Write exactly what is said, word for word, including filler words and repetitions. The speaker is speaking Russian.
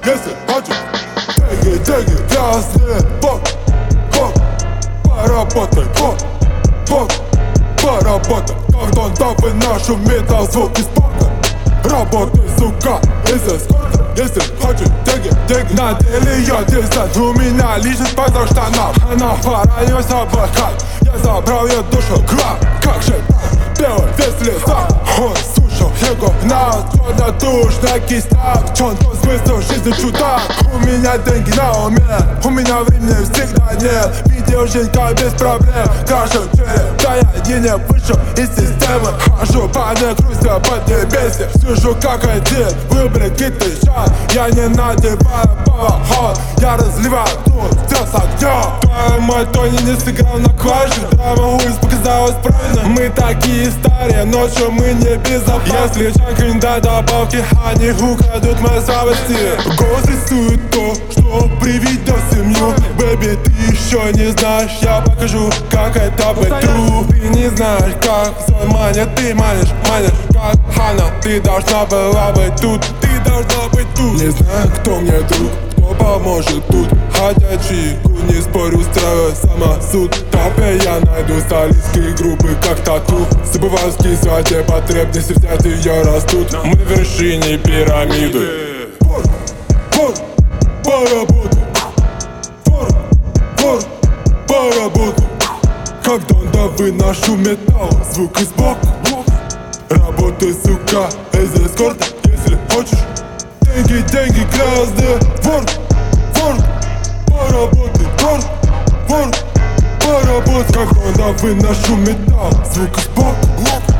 если хочешь. Деньги, деньги, грязные, бок, бок. Поработай, бок, бок, поработай. Когда выношу металл, звук из бока. Работай, сука, из эскорта. Если хочешь деньги, деньги. На деле я десант, у меня личность позор штанов. Она поранилась облакать, я забрал ее душу, краб. Как же так, белый весь леса. Он слушал его нас, черная душ на кистях. В чем тот смысл жизни, чудак? У меня деньги на уме, у меня времени всегда нет. Видел жизнь как без проблем, крашу череп. Да я не вышел из системы, хожу по грусти под небесе. Сижу как один, выбрать какие-то шаг. Я не надеваю поворот, я разливаю тут все с огнем. Твоя мать Тони не сыграл на клавиши, драма улиц показалась правильно. Мы такие старые, ночью мы не безопасны. Если Джанка не дай добавки, они украдут мои слабости. Голос рисует то, что приведет семью. Бэби, ты еще не знаешь, я покажу, как это быть true. Ты не знаешь, как сон манит, ты манишь, манишь, как Хана. Ты должна была быть тут, ты должна быть тут. Не знаю, кто мне друг, кто поможет тут. Ходячий кун, не спорю, устраиваю самосуд. В толпе я найду солистские группы, как тату. Забываю скисать потребности, взять ее растут. Мы в вершине пирамиды. Вор, вор, поработай. Вор, вор, поработай. Когда да выношу металл, звук из бока. Работай, сука, из эскорта, если хочешь. Деньги, деньги, грязные. Вор, вор, поработай. Вор, вор, поработай. Когда да выношу металл, звук из бока.